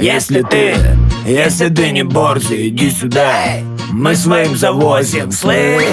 Если ты не борзый, иди сюда, мы своим завозим, слышь.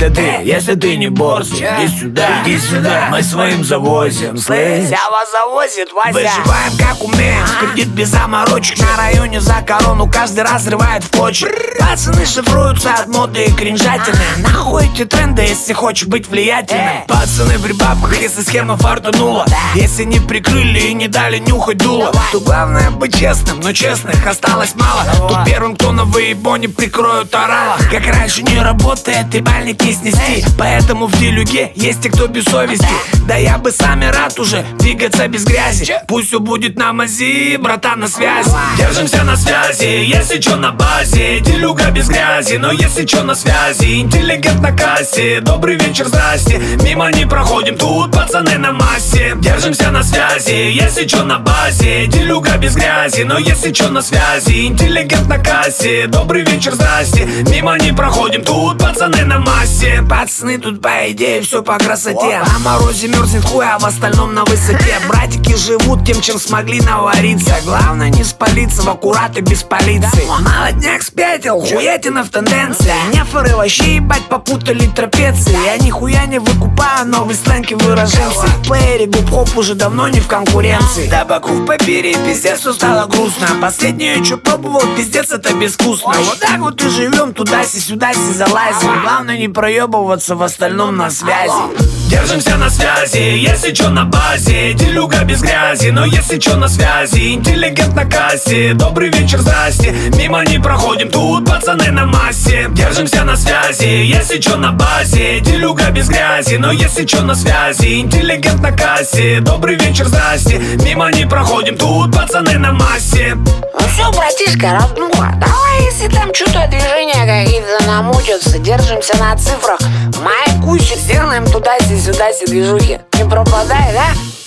Если ты не борзый, иди сюда, мы своим завозим, слышь. Сява завозит, Вася. Выживаем как умеем, кредит без заморочек. На районе за корону каждый раз рывает в клочья. Пацаны шифруются от моды и кринжатины. Нахуй эти тренды, если хочешь быть влиятельным. Пацаны при бабках, если схема фартанула. Если не прикрыли и не дали нюхать дуло, то главное быть честным, но честных осталось мало. То первым, кто на выебоне прикроют орала. Как раньше не работает, и бальники снести. Поэтому в делюге есть те, кто без совести. Да я бы сами рад уже двигаться без грязи. Пусть все будет на мази, братан, на связи. Держимся на связи, если чё на базе. Делюга без грязи, но если чё на связи. Интеллигент на кассе, добрый вечер, здрасте. Мимо не проходим, тут пацаны на массе. Держимся на связи, если чё на базе. Делюга без грязи, но если чё на связи. Интеллигент на кассе, добрый вечер, здрасте. Мимо не проходим, тут пацаны на массе. Пацаны тут по идее все по красоте. На морозе мерзнет хуй, а в остальном на высоте. Братики живут тем, чем смогли навариться. Главное не спалиться в аккурат и без полиции. Молодняк спятил, хуятина в тенденции. Нефоры вообще ебать попутали трапеции. Я нихуя не выкупаю новый сленг и выраженцы. В плеере губ-хоп уже давно не в конкуренции. Да боков побери, пиздец, все стало грустно. Последнее, что пробовал, пиздец, это безвкусно. Вот так вот и живем, туда-си залазим. Главное не проебываться, в остальном на связи. Держимся на связи, если чё на базе. Делюга без грязи, но если чё на связи. Интеллигент на кассе, добрый вечер, здрасте. Мимо не проходим, тут пацаны на массе. Держимся на связи, если чё на базе. Делюга без грязи, но если чё на связи. Интеллигент на кассе, добрый вечер, здрасте. Мимо не проходим, тут пацаны на массе. Ну все, братишка, роднуха, давай, если там что-то движения какие-то намутятся, держимся на цифрах. Маякуйся, сделаем туда-сюда движухи. Не пропадай, да?